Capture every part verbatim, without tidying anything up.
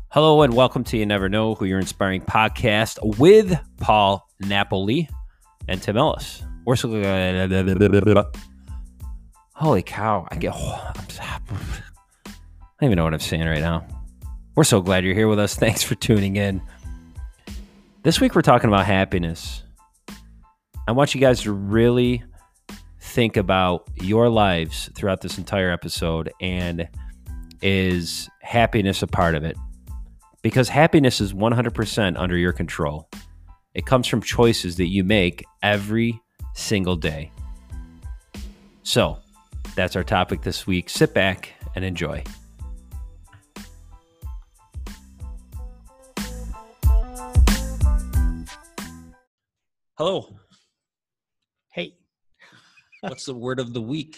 Hello and welcome to You Never Know Who You're Inspiring podcast with Paul Napoli and Tim Ellis. We're so holy cow! I get. Oh, I'm, I don't even know what I'm saying right now. We're so glad you're here with us. Thanks for tuning in. This week we're talking about happiness. I want you guys to really think about your lives throughout this entire episode, and is happiness a part of it? Because happiness is one hundred percent under your control. It comes from choices that you make every single day. So, that's our topic this week. Sit back and enjoy. Hello. Hey. What's the word of the week?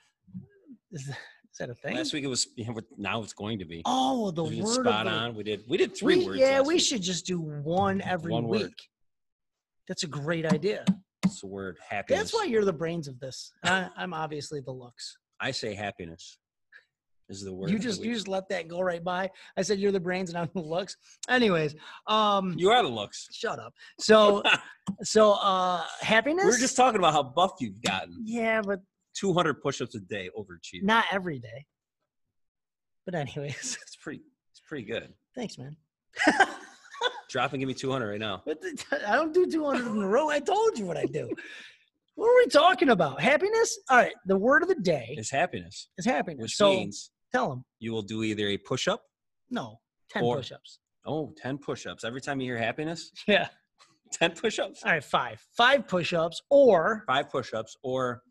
Is that, is that a thing? Last week it was, now it's going to be. Oh, the we did word spot of the on. We did we did three we, words. Yeah, last we week. should just do one every One week. word. That's a great idea. It's the word happiness. That's why you're the brains of this. I, I'm obviously the looks. I say happiness is the word. You of the just week. you just let that go right by. I said you're the brains and I'm the looks. Anyways, um, You are the looks. shut up. So, so uh, happiness. We were just talking about how buff you've gotten. Yeah, but two hundred push-ups a day, overachieving. not every day. But anyways, It's pretty. It's pretty good. thanks, man. Drop and give me two hundred right now. But the, I don't do two hundred in a row. I told you what I do. What are we talking about? Happiness? All right. The word of the day It's happiness, is happiness. which So means tell them. you will do either a push-up. No. ten Or- push-ups. Oh, ten push-ups. Every time you hear happiness, Yeah. ten push-ups, All right. Five. Five push-ups or five push-ups, or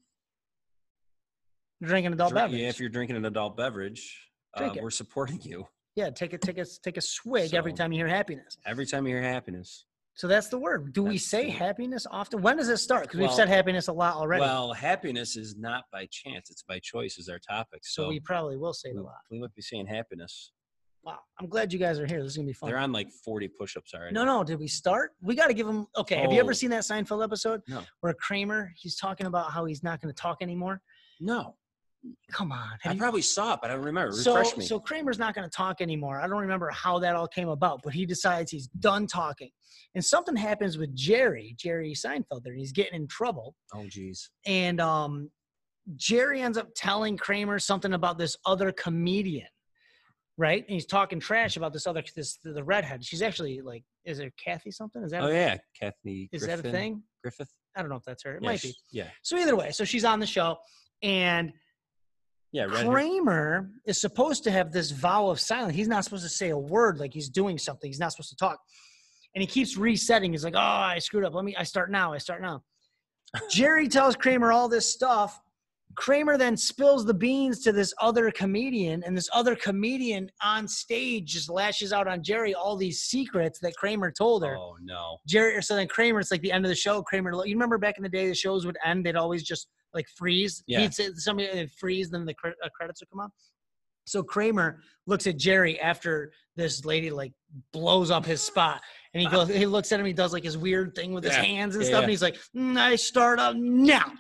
drink an adult drink, beverage. yeah, if you're drinking an adult beverage, uh, Drink it. we're supporting you. Yeah. Take a take a take a swig every So- time you hear happiness. Every time you hear happiness. So that's the word. Do we That's say the- happiness often? When does it start? Because we've Well- said happiness a lot already. Well, happiness is not by chance; it's by choice. Is our topic. so So, we probably will say it we, a lot. we might be saying happiness. Wow. I'm glad you guys are here. This is gonna be fun. They're on like forty push-ups already. No, no. Did we start? We got to give them. Okay. Have you ever Oh. seen that Seinfeld episode No. where Kramer he's talking about how he's not going to talk anymore? No. Come on. I have you- probably saw it, but I don't remember. so, Refresh me. so Kramer's not going to talk anymore. I don't remember how that all came about, but he decides he's done talking, and something happens with Jerry, Jerry Seinfeld. There, he's getting in trouble, oh, geez. and um, Jerry ends up telling Kramer something about this other comedian. Right, and he's talking trash about this other this the redhead. She's actually like, is it Kathy something? Is that Oh, a, yeah. Kathy is Griffin. that a thing? Griffith? I don't know if that's her. It yeah, might sh- be. Yeah. So either way, so she's on the show, and Yeah, red hair. Kramer is supposed to have this vow of silence. He's not supposed to say a word like he's doing something. He's not supposed to talk. And he keeps resetting. He's like, oh, I screwed up. Let me, I start now. I start now. Jerry tells Kramer all this stuff. Kramer then spills the beans to this other comedian, and this other comedian on stage just lashes out on Jerry all these secrets that Kramer told her. Oh, no. Jerry, so then Kramer, it's like the end of the show. Kramer, you remember back in the day, the shows would end. They'd always just like freeze. Yeah. He'd say somebody would freeze, then the cre- uh, credits would come on. So Kramer looks at Jerry after this lady like blows up his spot, and he goes, he looks at him, he does like his weird thing with his Yeah. hands and Yeah, stuff, yeah. and he's like, mm, I start up now.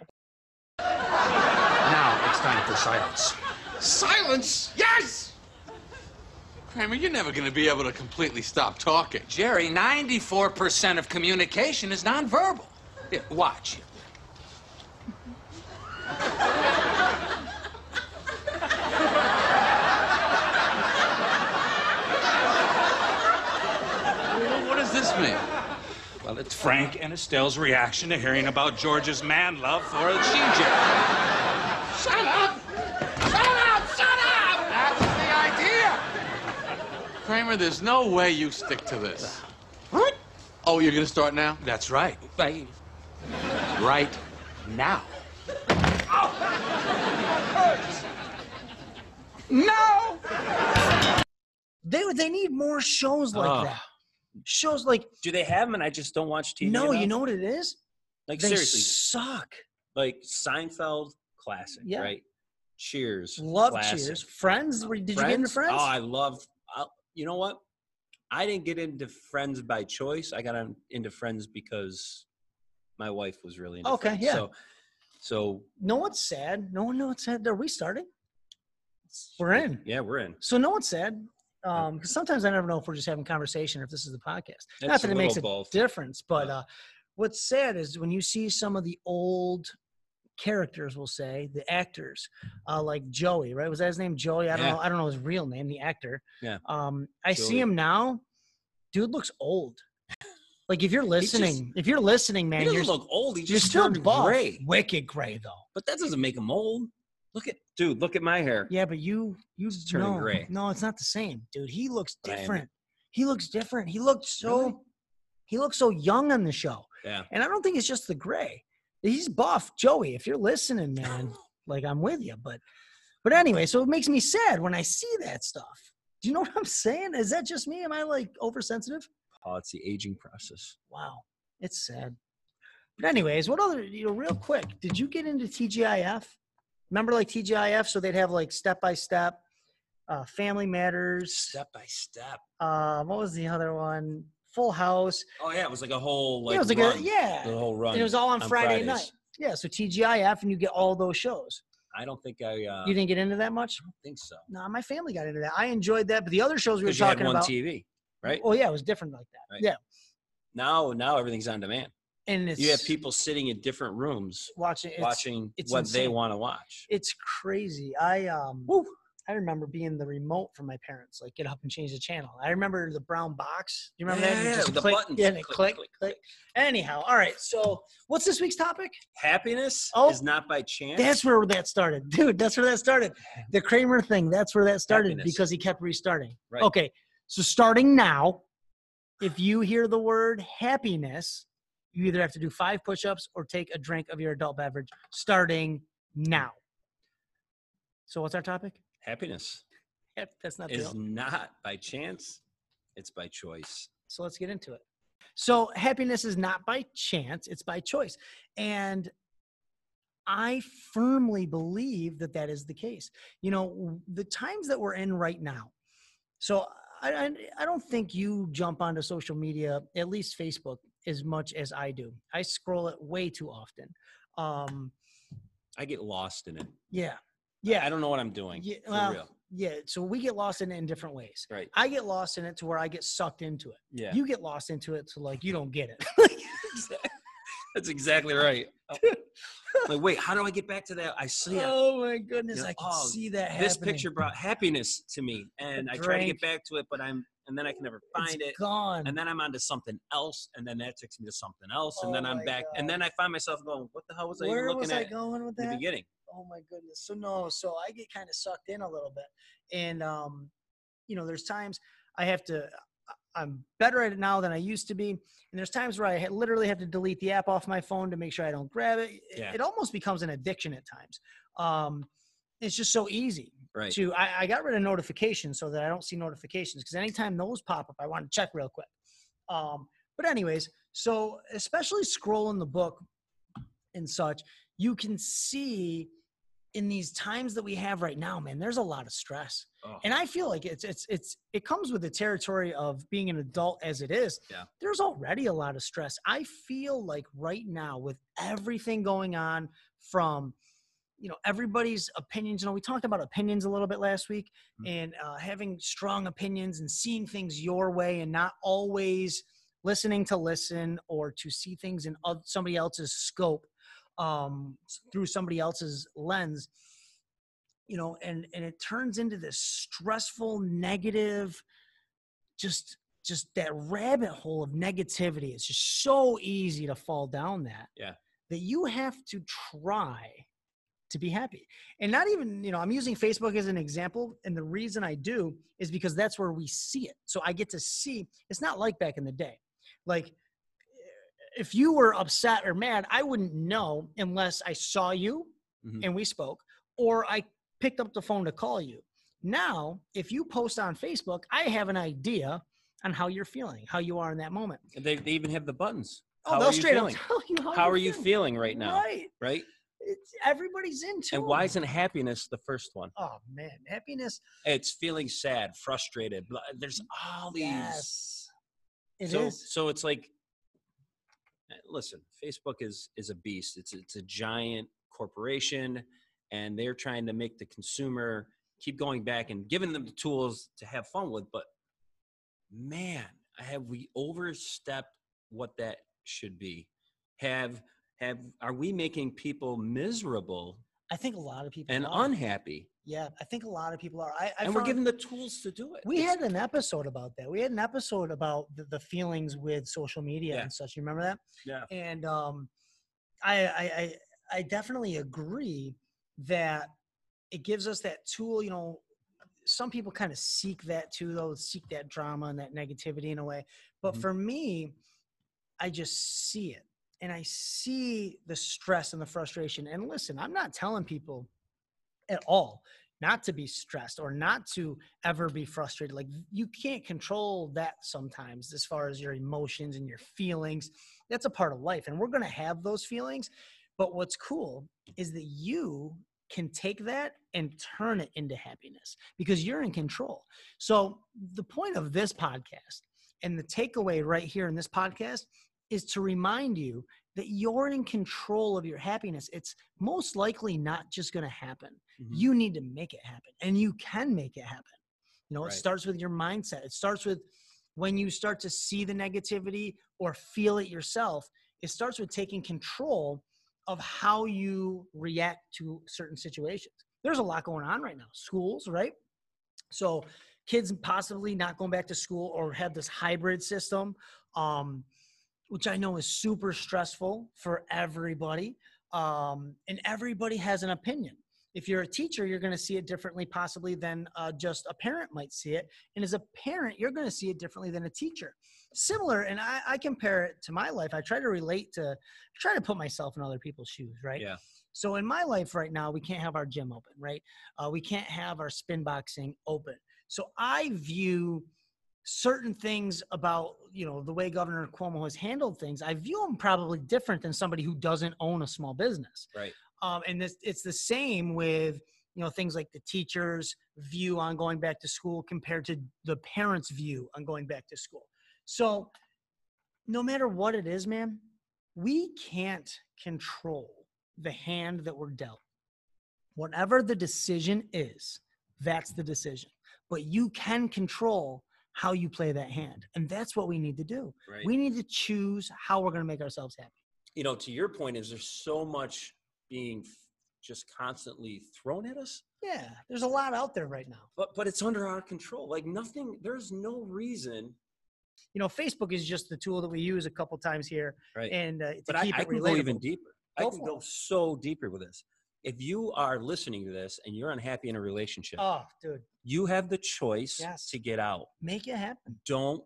Now it's time for silence. Silence? Yes! Kramer, you're never going to be able to completely stop talking. Jerry, ninety-four percent of communication is nonverbal. Here, watch. Well, what does this mean? Well, it's Frank and Estelle's reaction to hearing about George's man love for G J. Shut up! Shut up! Shut up! That was the idea! Kramer, there's no way you stick to this. What? Oh, you're going to start now? That's right. Right, right now. No! They they need more shows like Oh. that. Shows like, Do they have them and I just don't watch T V? no, you enough? know what it is? Like, They seriously. suck. Like, Seinfeld, classic, Yeah. right? Cheers. Love classic. Cheers. Friends? Were- Did you get into Friends? Oh, I love. I, you know what? I didn't get into Friends by choice. I got on, into Friends because my wife was really into Okay, Friends. yeah. So, so No one's sad. No one knows what's sad. Are we starting? We're in. yeah, we're in. So no one's sad. Um, because sometimes I never know if we're just having conversation or if this is the podcast. It's Not that a it makes a little both. difference, but Yeah. uh, what's sad is when you see some of the old characters, we'll say the actors, uh, like Joey, right? Was that his name, Joey? I don't Yeah. know. I don't know his real name. The actor. Yeah. Um, I see Joey. him now. Dude looks old. Like if you're listening, just- if you're listening, man, He doesn't you're look old. He you're just still turned buff. gray. Wicked gray though. But that doesn't make him old. Look at, dude, look at my hair. Yeah, but you you It's turning no, gray. No, it's not the same, dude. He looks But I am- different. He looks different. He looked so Really? he looks so young on the show. Yeah. And I don't think it's just the gray. He's buff, Joey. If you're listening, man, like I'm with you. But but anyway, so it makes me sad when I see that stuff. Do you know what I'm saying? Is that just me? Am I like oversensitive? Oh, it's the aging process. Wow, it's sad. But anyways, what other, you know, real quick, did you get into T G I F? Remember like T G I F? So they'd have like step by step, uh, Family Matters. Step by step. Uh, what was the other one? Full House. Oh yeah, it was like a whole like yeah, it was like run. a yeah. The whole run. And it was all on, on Friday Fridays. night. Yeah, so T G I F, and you get all those shows. I don't think I. Uh, You didn't get into that much? I don't think so. No, my family got into that. I enjoyed that, but the other shows we were Because you had talking one about. T V, right? Oh yeah, it was different like that. Right. Yeah, Now, now everything's on demand. and it's You have people sitting in different rooms watching it's, watching it's what they insane. want to watch. It's crazy. I um, I remember being the remote from my parents, like get up and change the channel. I remember the brown box. You remember that? Yeah, You just the click, buttons. Yeah, and it Click, click, click, click. Anyhow, all right. So, what's this week's topic? Happiness Oh, is not by chance. That's where that started, dude. That's where that started. The Kramer thing. That's where that started Happiness. because he kept restarting. Right. Okay. So starting now, if you hear the word happiness, you either have to do five push-ups or take a drink of your adult beverage. Starting now. So what's our topic? Happiness Yep, that's not is the. not by chance. It's by choice. So let's get into it. So happiness is not by chance, it's by choice. And I firmly believe that that is the case. You know, the times that we're in right now. So I, I, I don't think you jump onto social media, at least Facebook, as much as I do. I scroll it way too often. Um, I get lost in it. yeah. Yeah. I don't know what I'm doing. Yeah, for well, real. yeah. So we get lost in it in different ways. Right. I get lost in it to where I get sucked into it. Yeah. You get lost into it to like, you don't get it. That's exactly right. Like, wait, how do I get back to that? I see it. Oh my goodness, You're I like, can oh, see that This happening. picture brought happiness to me, and A I try to drink. get back to it, but I'm, and then I can never find It's it. gone. And then I'm onto something else, and then that takes me to something else, and then Oh I'm my back, and God. then I find myself going, "What the hell was I Where even looking was I at going with in the that? beginning?" Oh my goodness. So no, so I get kind of sucked in a little bit. And um, you know, there's times I have to I'm better at it now than I used to be. And there's times where I ha- literally have to delete the app off my phone to make sure I don't grab it. It, Yeah. it almost becomes an addiction at times. Um, it's just so easy Right. to, I, I got rid of notifications so that I don't see notifications because anytime those pop up, I want to check real quick. Um, but anyways, so especially scrolling the book and such, you can see in these times that we have right now, man, there's a lot of stress. Oh. And I feel like it's, it's, it's, it comes with the territory of being an adult as it is. Yeah. There's already a lot of stress. I feel like right now with everything going on from, you know, everybody's opinions, you know, we talked about opinions a little bit last week and uh, having strong opinions and seeing things your way and not always listening to listen or to see things in oth- somebody else's scope um, through somebody else's lens, you know, and, and it turns into this stressful, negative, just, just that rabbit hole of negativity. It's just so easy to fall down that, Yeah. that you have to try to be happy. And not even, you know, I'm using Facebook as an example. And the reason I do is because that's where we see it. So I get to see, it's not like back in the day. Like if you were upset or mad, I wouldn't know unless I saw you Mhm. and we spoke, or I picked up the phone to call you. Now, if you post on Facebook, I have an idea on how you're feeling, how you are in that moment. They, they even have the buttons. Oh, How they'll are you straight feeling? up tell you how, How you're are you feeling right now? Right. Right? It's, everybody's into And it. why isn't happiness the first one? Oh man, happiness. It's feeling sad, frustrated. blah- There's all these. Yes, it is. so, so it's like, listen, Facebook is is a beast. It's it's a giant corporation, and they're trying to make the consumer keep going back and giving them the tools to have fun with. But man, have we overstepped what that should be? Have have are we making people miserable I think a lot of people and are. unhappy? Yeah, I think a lot of people are. I, I And we're found- giving the tools to do it. We It's- had an episode about that. We had an episode about the, the feelings with social media Yeah. and such. You remember that? Yeah. And um, I, I, I, I definitely agree that it gives us that tool. You know, some people kind of seek that too, though, seek that drama and that negativity in a way. But Mhm. for me, I just see it. And I see the stress and the frustration. And listen, I'm not telling people at all not to be stressed or not to ever be frustrated. Like, you can't control that sometimes as far as your emotions and your feelings. That's a part of life. And we're going to have those feelings. But what's cool is that you can take that and turn it into happiness because you're in control. So the point of this podcast and the takeaway right here in this podcast is to remind you that you're in control of your happiness. It's most likely not just going to happen. Mhm. You need to make it happen, and you can make it happen. You know, Right. it starts with your mindset. It starts with when you start to see the negativity or feel it yourself. It starts with taking control of how you react to certain situations. There's a lot going on right now. Schools, right? So kids possibly not going back to school or have this hybrid system, um, which I know is super stressful for everybody. Um, and everybody has an opinion. If you're a teacher, you're going to see it differently possibly than uh, just a parent might see it. And as a parent, you're going to see it differently than a teacher. Similar, and I, I compare it to my life. I try to relate to, I try to put myself in other people's shoes, right? Yeah. So in my life right now, we can't have our gym open, right? Uh, we can't have our spin boxing open. So I view certain things about, you know, the way Governor Cuomo has handled things. I view them probably different than somebody who doesn't own a small business. Right. Um, and this, it's the same with, you know, things like the teacher's view on going back to school compared to the parents' view on going back to school. So no matter what it is, man, we can't control the hand that we're dealt. Whatever the decision is, that's the decision. But you can control how you play that hand. And that's what we need to do. Right. We need to choose how we're going to make ourselves happy. You know, to your point, is there's so much being f- just constantly thrown at us, Yeah, there's a lot out there right now. but but it's under our control. Like nothing, there's no reason. You know, Facebook is just the tool that we use a couple times here, Right. and uh, to But I, keep I it can relatable. go even deeper. I Go can for go it. so deeper with this. If you are listening to this and you're unhappy in a relationship, Oh, dude, you have the choice Yes. to get out. make it happen. Don't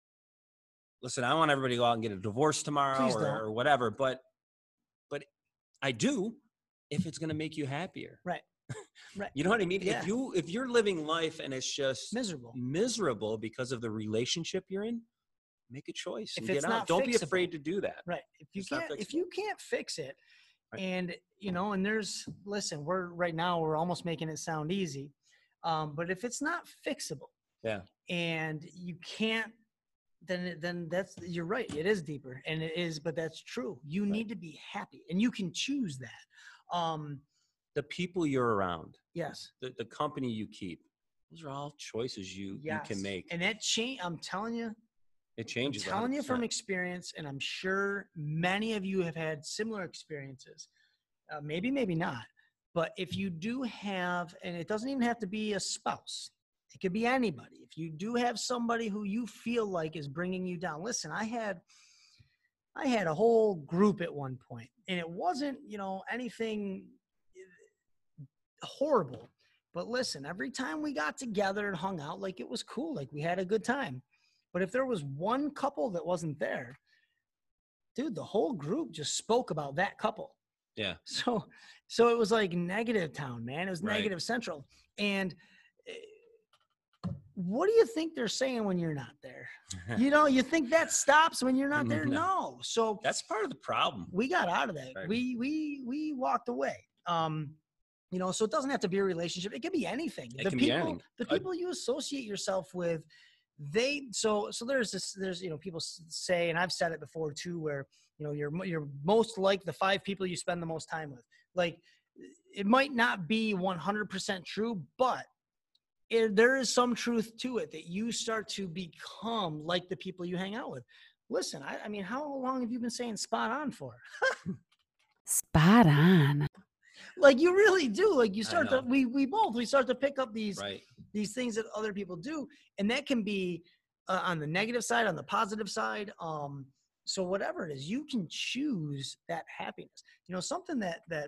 listen. I don't want everybody to go out and get a divorce tomorrow Please or, don't. or whatever, but but I do if it's going to make you happier. Right. Right. You know what I mean? Yeah. If you if you're living life and it's just Miserable. miserable because of the relationship you're in, make a choice If and it's get out. not Don't be fixable. afraid to do that. Right. If you It's not can't, if fixable. you can't fix it, Right. and you know, and there's, listen, we're right now, we're almost making it sound easy. Um, but if it's not fixable, Yeah. and you can't, then, it- then that's, you're right. It is deeper, and it is, but that's true. You need to be happy, and you can choose that. Um, The people you're around, yes. the, the company you keep, those are all choices you, you Yes. can make. And that change, I'm telling you, It I'm changes. telling you from one hundred percent. experience, and I'm sure many of you have had similar experiences. Uh, maybe, maybe not. But if you do have, and it doesn't even have to be a spouse, it could be anybody. If you do have somebody who you feel like is bringing you down, listen, I had, I had a whole group at one point, and it wasn't, you know, anything horrible. But listen, every time we got together and hung out, like, it was cool. Like, we had a good time. But if there was one couple that wasn't there, dude, the whole group just spoke about that couple. Yeah. So, so it was like negative town, man. It was Right. negative central. And eh, what do you think they're saying when you're not there? You know, you think that stops when you're not there? No. No. So That's part of the problem. we got out of that. Right. We, we, we walked away. Um, you know, so it doesn't have to be a relationship. It can be anything. It the can be people, anything. the I- people you associate yourself with, they, so, so there's this, there's, you know, people s- say, and I've said it before too, where, you know, you're, mo- you're most like the five people you spend the most time with. Like, it might not be one hundred percent true, but it, there is some truth to it that you start to become like the people you hang out with. Listen, I, I mean, how long have you been saying spot on for? Spot on. Like you really do. Like you I start to, know. we, we both, we start to pick up these, Right. these things that other people do. And that can be uh, on the negative side, on the positive side. Um, so whatever it is, you can choose that happiness. You know, something that, that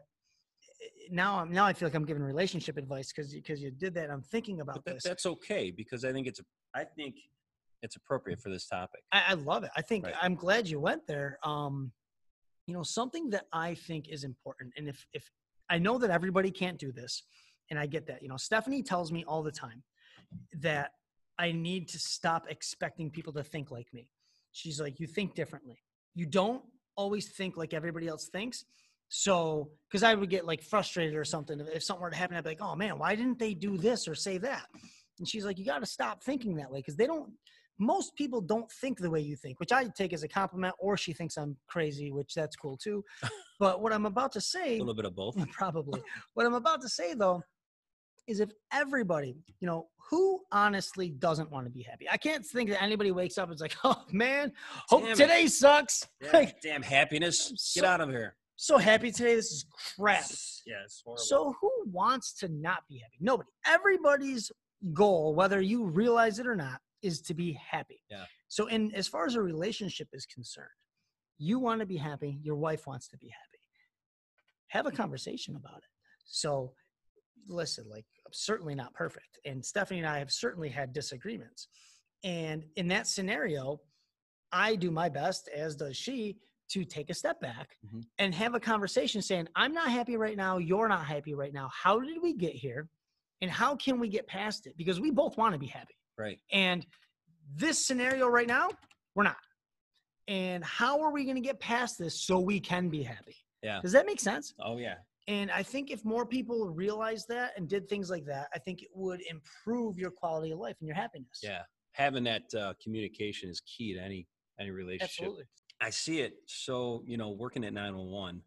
now I'm, now I feel like I'm giving relationship advice because, because you did that. I'm thinking about But that, this. that's okay because I think it's, I think it's appropriate for this topic. I, I love it. I think Right. I'm glad you went there. Um, you know, something that I think is important. And if, if I know that everybody can't do this, and I get that, you know, Stephanie tells me all the time that I need to stop expecting people to think like me. She's like, you think differently. You don't always think like everybody else thinks. So, cause I would get like frustrated or something. If something were to happen, I'd be like, oh man, why didn't they do this or say that? And she's like, you got to stop thinking that way. Cause they don't, most people don't think the way you think, which I take as a compliment, or she thinks I'm crazy, which that's cool too. But what I'm about to say, A little bit of both. probably what I'm about to say though, is if everybody, you know, who honestly doesn't want to be happy? I can't think that anybody wakes up and is like, oh man, hope Damn it. today sucks. Yeah, Like, damn happiness. so- Get out of here. so happy today. This is crap. Yeah, it's horrible. So who wants to not be happy? Nobody. Everybody's goal, whether you realize it or not, is to be happy. Yeah. So in as far as a relationship is concerned, you want to be happy, your wife wants to be happy. Have a conversation about it. So listen, like I'm certainly not perfect. And Stephanie and I have certainly had disagreements. And in that scenario, I do my best, as does she, to take a step back Mhm. and have a conversation saying, I'm not happy right now. You're not happy right now. How did we get here? And how can we get past it? Because we both want to be happy. Right. And this scenario right now, we're not. And how are we going to get past this so we can be happy? Yeah. Does that make sense? Oh yeah. And I think if more people realized that and did things like that, I think it would improve your quality of life and your happiness. Yeah. Having that uh, communication is key to any any relationship. Absolutely. I see it. So, you know, working at nine one one,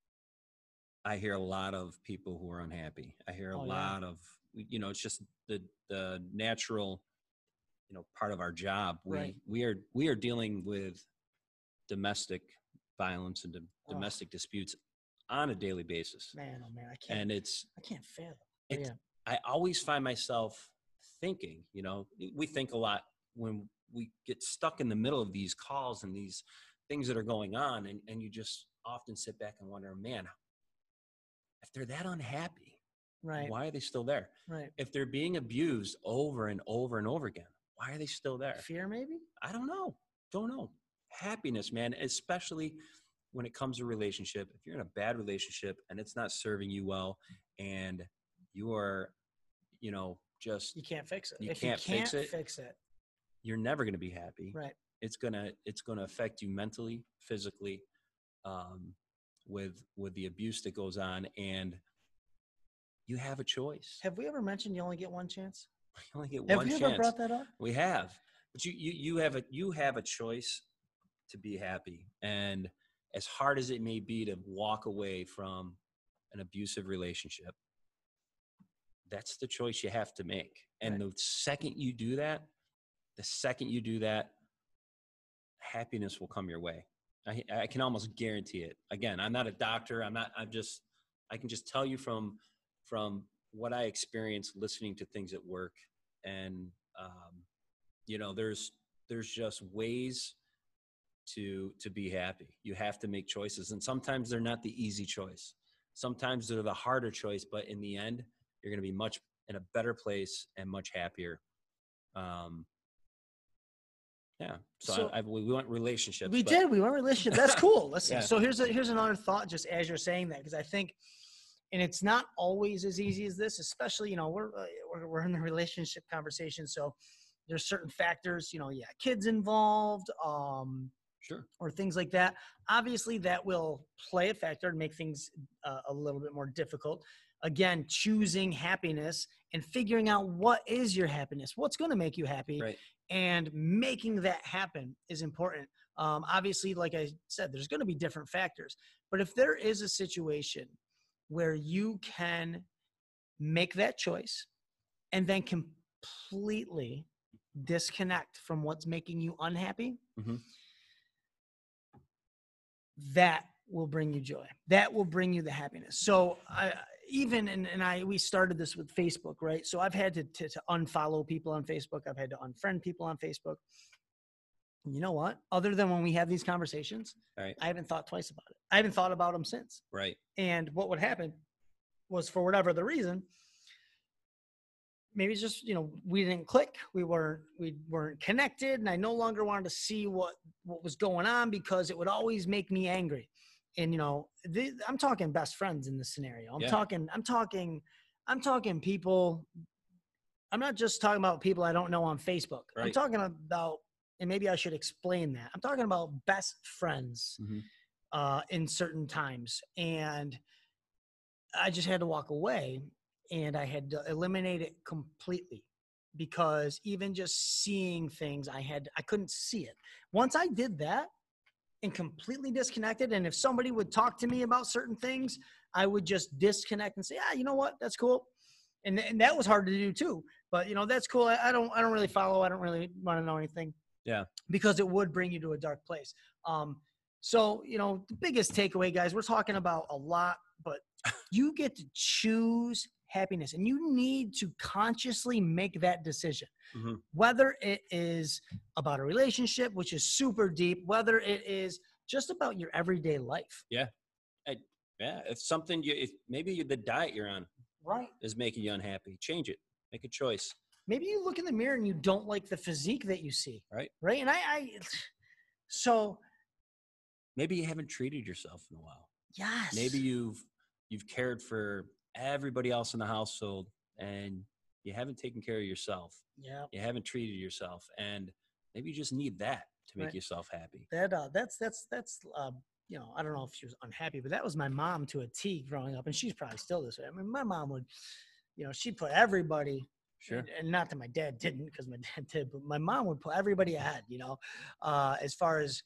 I hear a lot of people who are unhappy. I hear a Oh, yeah. lot of, you know, it's just the the natural, you know, part of our job. We Right. we are we are dealing with domestic violence and dom- Oh. domestic disputes on a daily basis. Man, oh man, I can't. And it's I can't fail. But It's- yeah. I always find myself thinking, you know, we think a lot when we get stuck in the middle of these calls and these things that are going on. And, and you just often sit back and wonder, man, if they're that unhappy, Right. why are they still there? Right. If they're being abused over and over and over again, why are they still there? Fear, maybe? I don't know. Don't know. Happiness, man, especially when it comes to relationship. If you're in a bad relationship and it's not serving you well and you are, you know, just, You can't fix it. You if can't you can't fix it. fix it. you're never going to be happy. Right. It's going to, it's going to affect you mentally, physically, um, with, with the abuse that goes on, and you have a choice. Have we ever mentioned you only get one chance? You only get Have one we chance. ever brought that up? We have, but you, you, you have a, you have a choice to be happy. And as hard as it may be to walk away from an abusive relationship, that's the choice you have to make. And Right. the second you do that, the second you do that, happiness will come your way. I, I can almost guarantee it. Again, I'm not a doctor. I'm not, I'm just, I can just tell you from, from what I experience listening to things at work. And, um, you know, there's, there's just ways to, to be happy. You have to make choices. And sometimes they're not the easy choice. Sometimes they're the harder choice, but in the end, you're going to be much in a better place and much happier. Um, yeah. So, So- I, I, we went relationships. We but- did. We went relationship. That's cool. Listen. Yeah. So here's a, here's another thought. Just as you're saying that, because I think, and it's not always as easy as this. Especially, you know, we're uh, we're, we're in the relationship conversation, so there's certain factors. You know, yeah, kids involved, um, Sure. or things like that. Obviously, that will play a factor and make things uh, a little bit more difficult. Again, choosing happiness and figuring out what is your happiness, what's going to make you happy, Right. and making that happen is important. Um, obviously, like I said, there's going to be different factors, but if there is a situation where you can make that choice and then can completely disconnect from what's making you unhappy, Mhm. that will bring you joy. That will bring you the happiness. So I even and, and I we started this with Facebook, right? So I've had to, to to unfollow people on Facebook. I've had to unfriend people on Facebook. You know what? Other than when we have these conversations, Right. I haven't thought twice about it. I haven't thought about them since. Right. And what would happen was, for whatever the reason, maybe it's just, you know, we didn't click. We weren't, we weren't connected. And I no longer wanted to see what, what was going on because it would always make me angry. And, you know, th- I'm talking best friends in this scenario. I'm Yeah. talking, I'm talking, I'm talking people. I'm not just talking about people I don't know on Facebook. I'm Right. talking about, and maybe I should explain that. I'm talking about best friends Mhm. uh, in certain times. And I just had to walk away and I had to eliminate it completely because even just seeing things, I had, I couldn't see it. Once I did that and completely disconnected, and if somebody would talk to me about certain things, I would just disconnect and say, ah, you know what, that's cool. And, and that was hard to do too, but you know, that's cool. I, I don't, I don't really follow. I don't really want to know anything. Yeah. Because it would bring you to a dark place. Um, so, you know, the biggest takeaway, guys, we're talking about a lot, but you get to choose happiness and you need to consciously make that decision. Mhm. Whether it is about a relationship, which is super deep, whether it is just about your everyday life. Yeah. I, yeah. If something you, if maybe you, the diet you're on Right. is making you unhappy, change it. Make a choice. Maybe you look in the mirror and you don't like the physique that you see. Right. Right. And I, I so Maybe you haven't treated yourself in a while. yes. Maybe you've you've cared for everybody else in the household and you haven't taken care of yourself. Yeah. You haven't treated yourself, and maybe you just need that to make Right. yourself happy. That uh, that's that's that's uh, you know, I don't know if she was unhappy, but that was my mom to a T growing up, and she's probably still this way. I mean, my mom would, you know, she'd put everybody, Sure. and, and not that my dad didn't, because my dad did, but my mom would put everybody ahead. You know, uh, as far as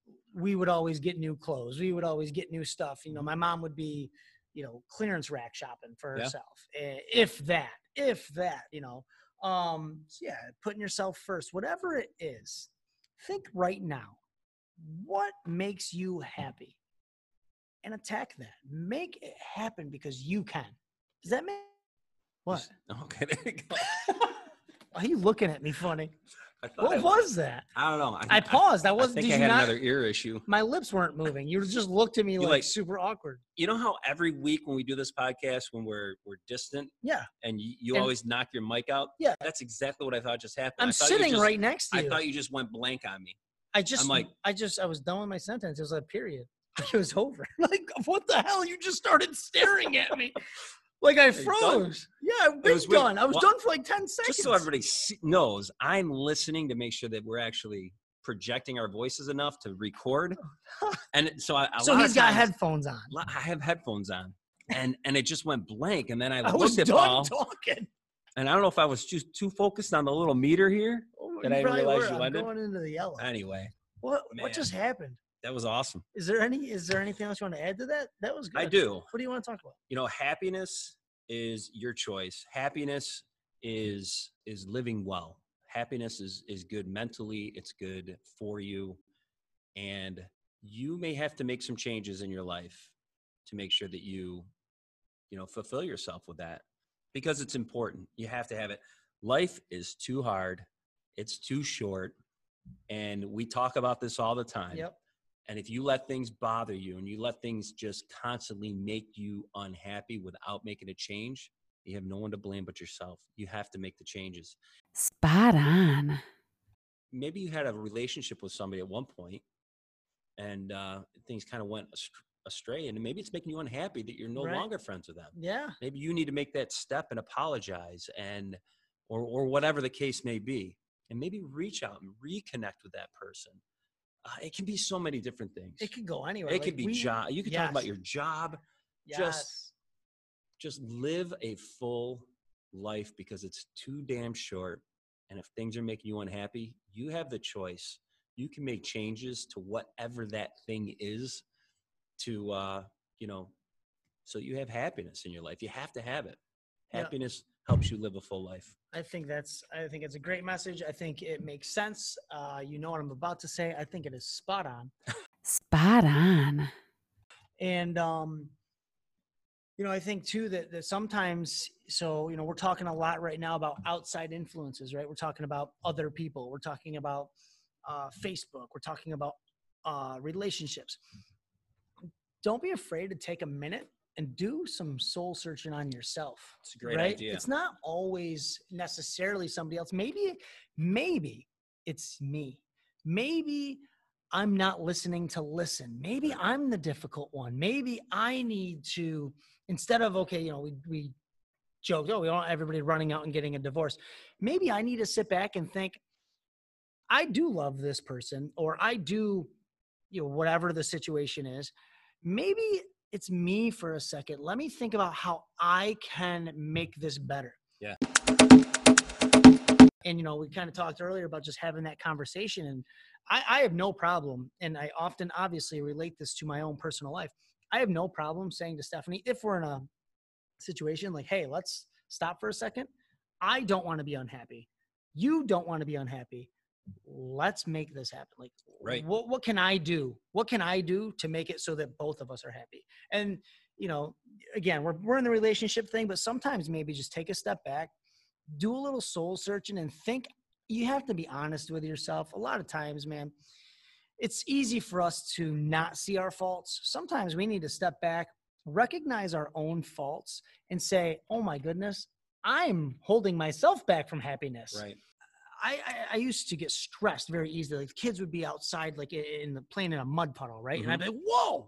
we would always get new clothes, we would always get new stuff. You know, my mom would be, you know, clearance rack shopping for Yeah. herself, eh, if that, if that, you know. Um, so yeah, putting yourself first, whatever it is. Think right now, what makes you happy? And attack that. Make it happen because you can. Does that make what? Just- okay. There you go. Why are you looking at me funny? I thought What I, was that? I don't know. I paused. I I wasn't. think Did I you had not? another ear issue. My lips weren't moving. You just looked at me like, like- super awkward. You know how every week when we do this podcast, when we're we're distant, Yeah, and you, you And- always knock your mic out. Yeah. That's exactly what I thought just happened. I I'm thought you sitting just- right next to I you. thought you just went blank on me. I just, I'm like- I just, I was done with my sentence. It was a period. It was over. Like, what the hell? You just started staring at me. Like I you done? froze. Yeah, I've been was weird. done. I was Well, done for like ten seconds. Just so everybody see, knows, I'm listening to make sure that we're actually projecting our voices enough to record. And so I, a So lot he's of got times- headphones on. lo- I have headphones on, and and it just went blank. And then I, I looked was at done Paul, talking. and I don't know if I was just too focused on the little meter here. Oh, Did you I probably realize were. you I'm ended? going into the yellow. Anyway, What Man. what just happened? that was awesome. Is there any is there anything else you want to add to that? That was good. I do. What do you want to talk about? You know, happiness is your choice. Happiness is is living well. Happiness is is good mentally. It's good for you, and you may have to make some changes in your life to make sure that you, you know, fulfill yourself with that, because it's important. You have to have it. Life is too hard. It's too short, and we talk about this all the time. Yep. And if you let things bother you and you let things just constantly make you unhappy without making a change, you have no one to blame but yourself. You have to make the changes. Spot on. Maybe you had a relationship with somebody at one point and uh, things kind of went ast- astray, and maybe it's making you unhappy that you're no Right. longer friends with them. Yeah. Maybe you need to make that step and apologize, and or or whatever the case may be, and maybe reach out and reconnect with that person. Uh, it can be so many different things. It could go anywhere. It Like, could be we- job. You could talk about yes. your job. Yes. just- Just live a full life, because it's too damn short. And if things are making you unhappy, you have the choice. You can make changes to whatever that thing is to, uh, you know, so you have happiness in your life. You have to have it. Yeah. Happiness helps you live a full life. I think that's, I think it's a great message. I think it makes sense. Uh, you know what I'm about to say. I think it is spot on. Spot on. And, um, you know, I think too that, that sometimes, so, you know, we're talking a lot right now about outside influences, right? We're talking about other people. We're talking about uh, Facebook. We're talking about uh, relationships. Don't be afraid to take a minute and do some soul searching on yourself. It's a great right? idea. It's not always necessarily somebody else. Maybe, maybe it's me. Maybe I'm not listening to listen. Maybe I'm the difficult one. Maybe I need to, instead of, okay, you know, we, we joked, oh, we don't want everybody running out and getting a divorce. Maybe I need to sit back and think, I do love this person, or I do, you know, whatever the situation is. Maybe it's me for a second. Let me think about how I can make this better. Yeah. And, you know, we kind of talked earlier about just having that conversation, and I, I have no problem. And I often obviously relate this to my own personal life. I have no problem saying to Stephanie, if we're in a situation like, hey, let's stop for a second. I don't want to be unhappy. You don't want to be unhappy. Let's make this happen. Like, right. what, what can I do? What can I do to make it so that both of us are happy? And, you know, again, we're, we're in the relationship thing, but sometimes maybe just take a step back, do a little soul searching, and think. You have to be honest with yourself. A lot of times, man, it's easy for us to not see our faults. Sometimes we need to step back, recognize our own faults, and say, oh my goodness, I'm holding myself back from happiness. Right. I, I, I used to get stressed very easily. Like, kids would be outside, like in the playing in a mud puddle, right? Mm-hmm. And I'd be like, whoa,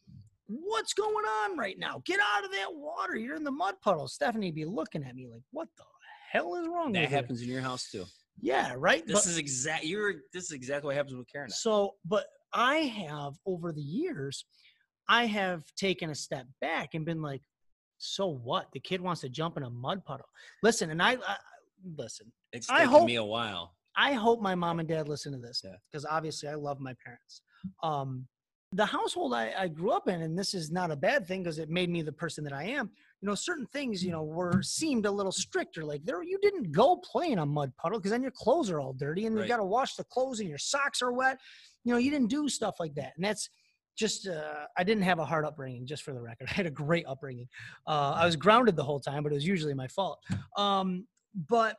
what's going on right now? Get out of that water. You're in the mud puddle. Stephanie'd be looking at me like, what the hell is wrong that with you? That happens in your house too. Yeah, right. This but, is exact. You're. This is exactly what happens with Karen. So, but I have over the years, I have taken a step back and been like, so what? The kid wants to jump in a mud puddle. Listen, and I, I listen. It's I taken hope, me a while. I hope my mom and dad listen to this, yeah. because obviously I love my parents. Um, the household I, I grew up in, and this is not a bad thing because it made me the person that I am. You know, certain things, you know, were seemed a little stricter. Like, there, you didn't go play in a mud puddle because then your clothes are all dirty and right. you got to wash the clothes and your socks are wet. You know, you didn't do stuff like that. And that's just, uh, I didn't have a hard upbringing, just for the record. I had a great upbringing. Uh, I was grounded the whole time, but it was usually my fault. Um, but,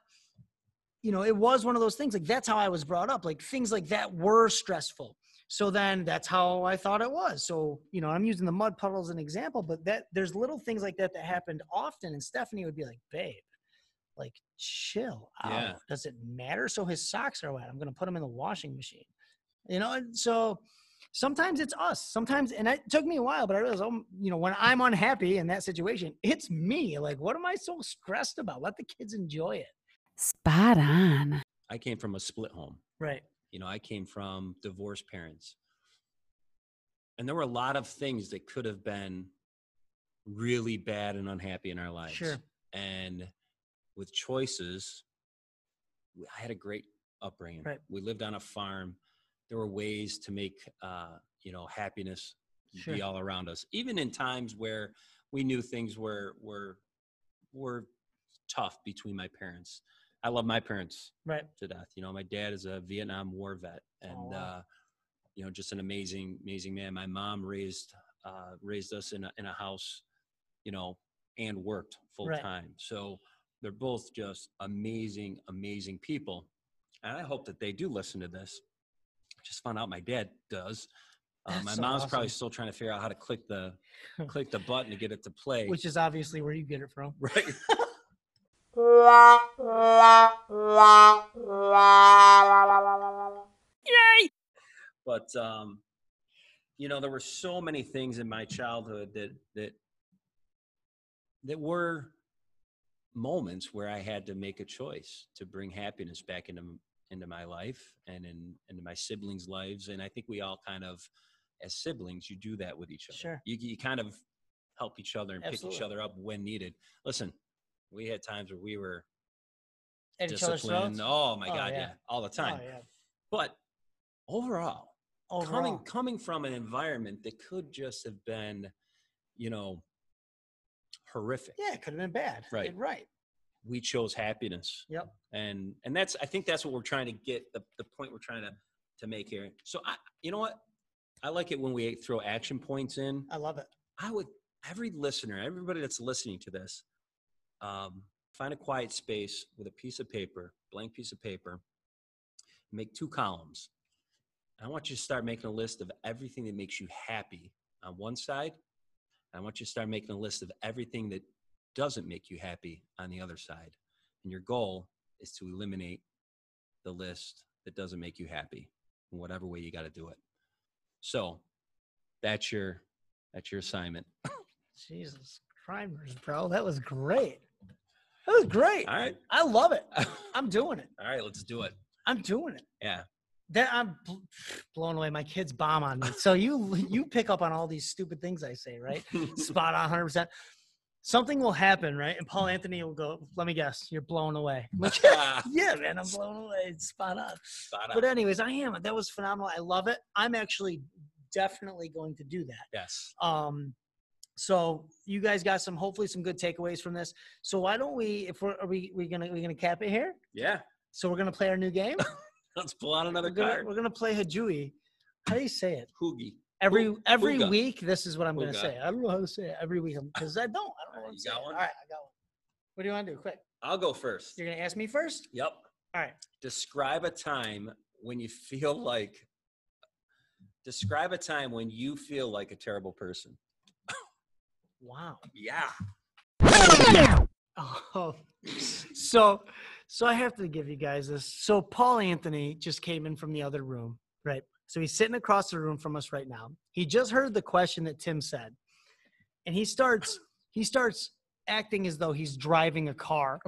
you know, it was one of those things, like, that's how I was brought up. Like, things like that were stressful. So then that's how I thought it was. So, you know, I'm using the mud puddle as an example, but that there's little things like that that happened often. And Stephanie would be like, babe, like, chill out. Yeah. Does it matter? So his socks are wet. I'm going to put them in the washing machine. You know, and so sometimes it's us. Sometimes, and it took me a while, but I realized, oh, you know, when I'm unhappy in that situation, it's me. Like, what am I so stressed about? Let the kids enjoy it. Spot on. I came from a split home. Right. You know, I came from divorced parents. And there were a lot of things that could have been really bad and unhappy in our lives. Sure. And with choices, I had a great upbringing. Right. We lived on a farm. There were ways to make, uh, you know, happiness Sure. be all around us. Even in times where we knew things were, were, were tough between my parents. I love my parents right. to death. You know, my dad is a Vietnam War vet, and oh, wow. uh, you know, just an amazing, amazing man. My mom raised uh, raised us in a, in a house, you know, and worked full right. time. So they're both just amazing, amazing people, and I hope that they do listen to this. I just found out my dad does. Uh, my so mom's awesome. probably still trying to figure out how to click the click the button to get it to play, which is obviously where you get it from, right? Yay! But um, you know, there were so many things in my childhood that that that were moments where I had to make a choice to bring happiness back into into my life and in into my siblings' lives. And I think we all kind of, as siblings, you do that with each other. Sure. You you kind of help each other and Absolutely. pick each other up when needed. Listen, we had times where we were At each other's disciplined. throats? Oh my Oh, God, yeah. yeah, all the time. Oh, yeah. But overall, Overall. coming coming from an environment that could just have been, you know, horrific. Yeah, it could have been bad. Right. Right. we chose happiness. Yep. And and that's I think that's what we're trying to get the, the point we're trying to to make here. So I you know what? I like it when we throw action points in. I love it. I would every listener, everybody that's listening to this, um, find a quiet space with a piece of paper, blank piece of paper, make two columns. I want you to start making a list of everything that makes you happy on one side. I want you to start making a list of everything that doesn't make you happy on the other side. And your goal is to eliminate the list that doesn't make you happy in whatever way you got to do it. So that's your that's your assignment. Jesus Christ, bro. That was great. That was great. All right. I love it. I'm doing it. All right, let's do it. I'm doing it. Yeah. That I'm bl- blown away. My kids bomb on me. So you you pick up on all these stupid things I say, right? Spot on, one hundred percent. Something will happen, right? And Paul Anthony will go, let me guess, you're blown away. I'm like, yeah, man, I'm blown away. It's spot on. Spot on. But anyways, I am. That was phenomenal. I love it. I'm actually definitely going to do that. Yes. Um, so you guys got some, hopefully some good takeaways from this. So why don't we, if we're, are we, we gonna, we gonna cap it here? Yeah. So we're going to play our new game. Let's pull out another We're gonna, card. we're gonna play Hajui. How do you say it? Hoogie. Every Hoog- every Hooga. week, this is what I'm gonna Hooga. say. I don't know how to say it every week because I don't. I don't know. All right, What to you say. got one? All right, I got one. What do you want to do? Quick. I'll go first. You're gonna ask me first. Yep. All right. Describe a time when you feel like. Describe a time when you feel like a terrible person. Wow. Yeah. Oh, so so I have to give you guys this. So Paul Anthony just came in from the other room, right? So he's sitting across the room from us right now. He just heard the question that Tim said, and he starts he starts acting as though he's driving a car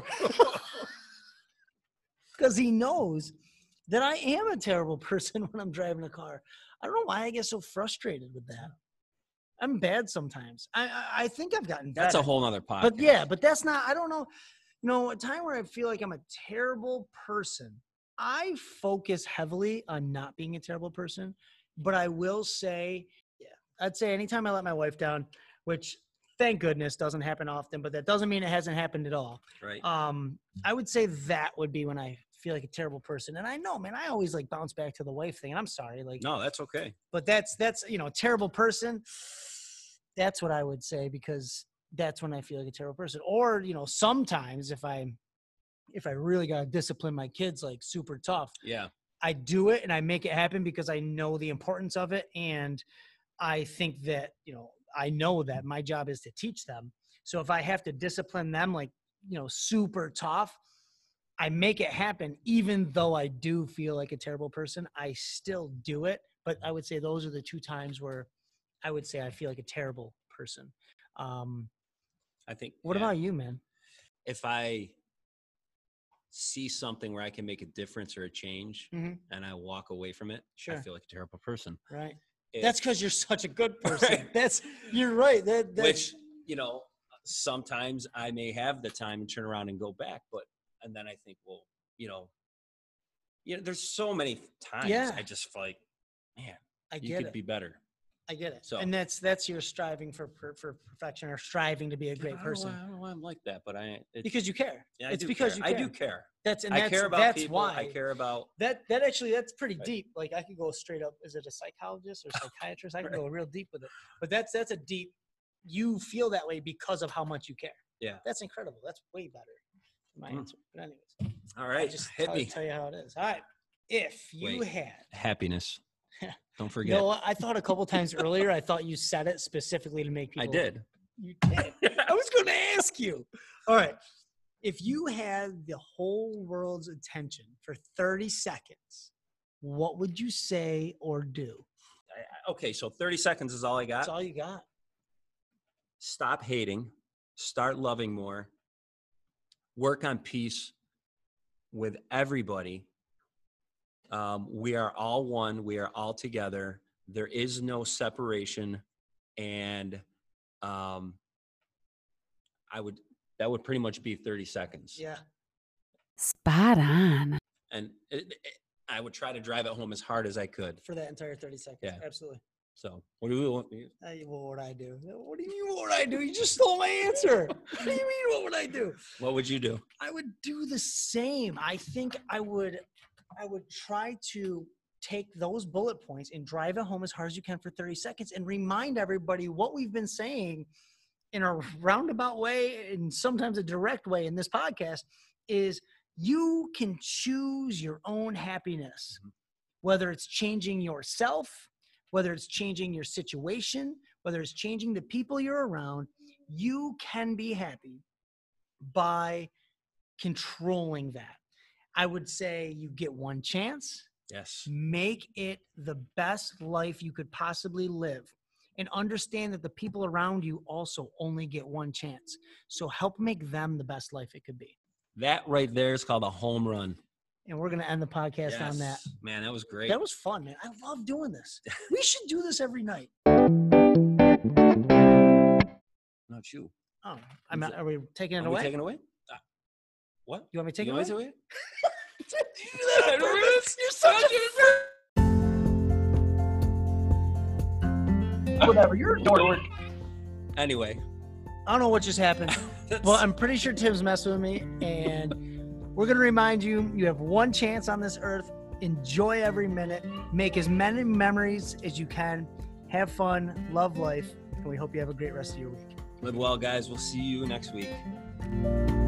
because he knows that I am a terrible person when I'm driving a car. I don't know why I get so frustrated with that. I'm bad sometimes. I I, I think I've gotten better. That's a whole nother podcast. But yeah, but that's not, I don't know. You know, a time where I feel like I'm a terrible person, I focus heavily on not being a terrible person. But I will say, yeah, I'd say anytime I let my wife down, which thank goodness doesn't happen often, but that doesn't mean it hasn't happened at all. Right. Um, I would say that would be when I feel like a terrible person. And I know, man, I always like bounce back to the wife thing. And I'm sorry. Like, No, that's okay. but that's, that's, you know, terrible person. That's what I would say, because that's when I feel like a terrible person. Or, you know, sometimes if I, if I really got to discipline my kids, like super tough, Yeah. I do it and I make it happen because I know the importance of it. And I think that, you know, I know that my job is to teach them. So if I have to discipline them, like, you know, super tough, I make it happen. Even though I do feel like a terrible person, I still do it. But I would say those are the two times where I would say I feel like a terrible person. Um, I think. what yeah. about you, man? If I see something where I can make a difference or a change Mhm. and I walk away from it, Sure. I feel like a terrible person. Right. If- That's because you're such a good person. Right. That's, you're right. That, that's, which, you know, sometimes I may have the time and turn around and go back, but, and then I think, well, you know, you know, there's so many times Yeah. I just feel like, man, I you get could it. be better. I get it. So- and that's, that's your striving for, for, for perfection, or striving to be a great I don't know person, why- I don't know why I'm like that, but I, it, because you care. yeah, I it's do because care. you I care. do care. That's, and I that's, care about that's people. why I care about, that, that actually, that's pretty Right. deep. Like I could go straight up. Is it a psychologist or psychiatrist? I can go real deep with it, but that's, that's a deep, you feel that way because of how much you care. yeah. That's incredible. That's way better than my Mm. answer. But anyways, All I'll right. just Hit tell, me. tell you how it is. All right. If you Wait. had, Happiness. Don't you forget. know what? I thought a couple times earlier, I thought you said it specifically to make people. I did. You did. I was going to ask you. All right. If you had the whole world's attention for thirty seconds, what would you say or do? I, I- okay, so thirty seconds is all I got. That's all you got. Stop hating. Start loving more. Work on peace with everybody. Um, we are all one. We are all together. There is no separation. And um, I would, that would pretty much be thirty seconds. Yeah. Spot on. And it, it, I would try to drive it home as hard as I could. For that entire thirty seconds. Yeah. Absolutely. So what do we want? Hey, what would I do? What do you mean? What would I do? You just stole my answer. What do you mean? What would I do? What would you do? I would do the same. I think I would. I would try to take those bullet points and drive it home as hard as you can for thirty seconds and remind everybody what we've been saying in a roundabout way and sometimes a direct way in this podcast is you can choose your own happiness, whether it's changing yourself, whether it's changing your situation, whether it's changing the people you're around. You can be happy by controlling that. I would say you get one chance. Yes. Make it the best life you could possibly live, and understand that the people around you also only get one chance. So help make them the best life it could be. That right there is called a home run. And we're going to end the podcast Yes. on that. Man, that was great. That was fun, man. I love doing this. We should do this every night. Not you. Oh, I'm not, are we taking it Are we away? taking it away? Uh, what? You want me to take you it want away? me to You're such a Whatever. You're a dork. Anyway. I don't know what just happened. Well, I'm pretty sure Tim's messing with me, and we're going to remind you, you have one chance on this earth. Enjoy every minute. Make as many memories as you can. Have fun. Love life. And we hope you have a great rest of your week. Live well, guys. We'll see you next week.